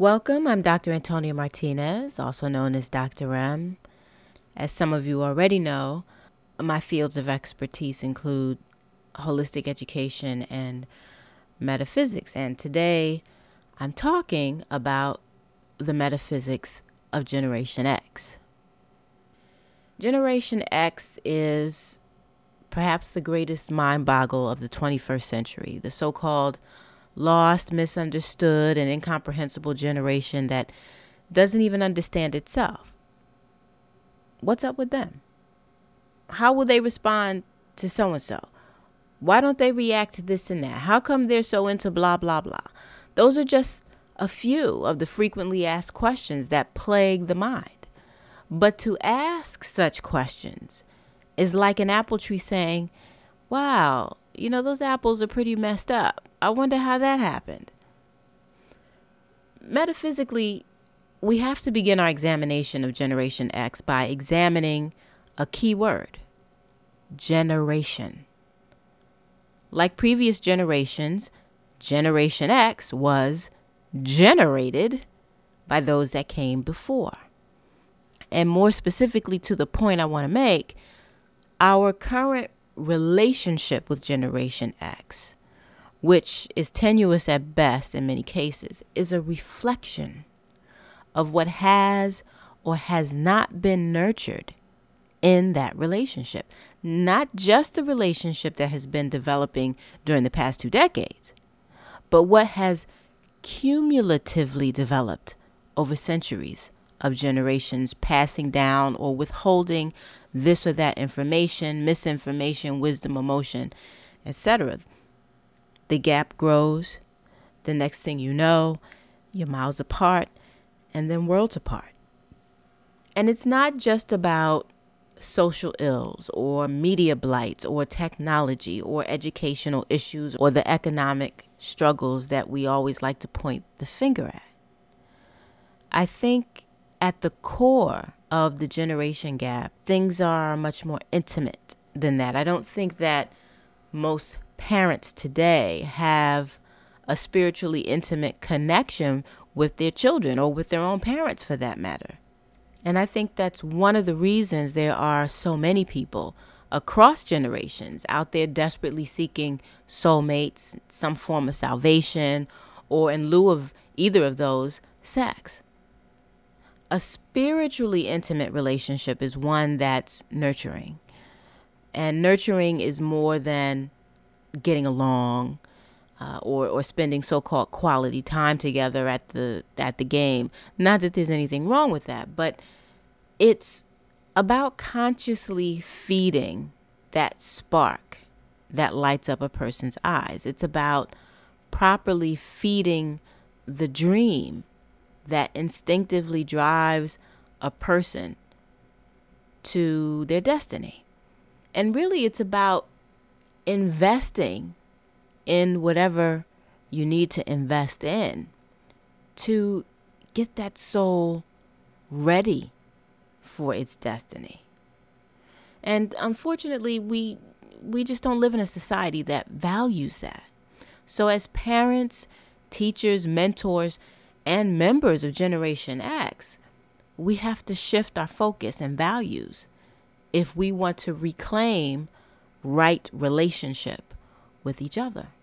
Welcome, I'm Dr. Antonia Martinez, also known as Dr. M. As some of you already know, my fields of expertise include holistic education and metaphysics. And today I'm talking about the metaphysics of Generation X. Generation X is perhaps the greatest mind boggle of the 21st century, the so-called lost, misunderstood, and incomprehensible generation that doesn't even understand itself. What's up with them? How will they respond to so-and-so? Why don't they react to this and that? How come they're so into blah, blah, blah? Those are just a few of the frequently asked questions that plague the mind. But to ask such questions is like an apple tree saying, wow, those apples are pretty messed up. I wonder how that happened. Metaphysically, we have to begin our examination of Generation X by examining a key word: generation. Like previous generations, Generation X was generated by those that came before. And more specifically to the point I want to make, our current relationship with Generation X, which is tenuous at best in many cases, is a reflection of what has or has not been nurtured in that relationship. Not just the relationship that has been developing during the past 2 decades, but what has cumulatively developed over centuries of generations passing down or withholding this or that information, misinformation, wisdom, emotion, etc. The gap grows. The next thing you know, you're miles apart and then worlds apart. And it's not just about social ills or media blights or technology or educational issues or the economic struggles that we always like to point the finger at. I think at the core of the generation gap, things are much more intimate than that. I don't think that most parents today have a spiritually intimate connection with their children or with their own parents for that matter. And I think that's one of the reasons there are so many people across generations out there desperately seeking soulmates, some form of salvation, or in lieu of either of those, sex. A spiritually intimate relationship is one that's nurturing. And nurturing is more than getting along or spending so-called quality time together at the game. Not that there's anything wrong with that, but it's about consciously feeding that spark that lights up a person's eyes. It's about properly feeding the dream that instinctively drives a person to their destiny. And really, it's about investing in whatever you need to invest in to get that soul ready for its destiny. And unfortunately, we just don't live in a society that values that. So as parents, teachers, mentors, and members of Generation X, we have to shift our focus and values if we want to reclaim right relationship with each other.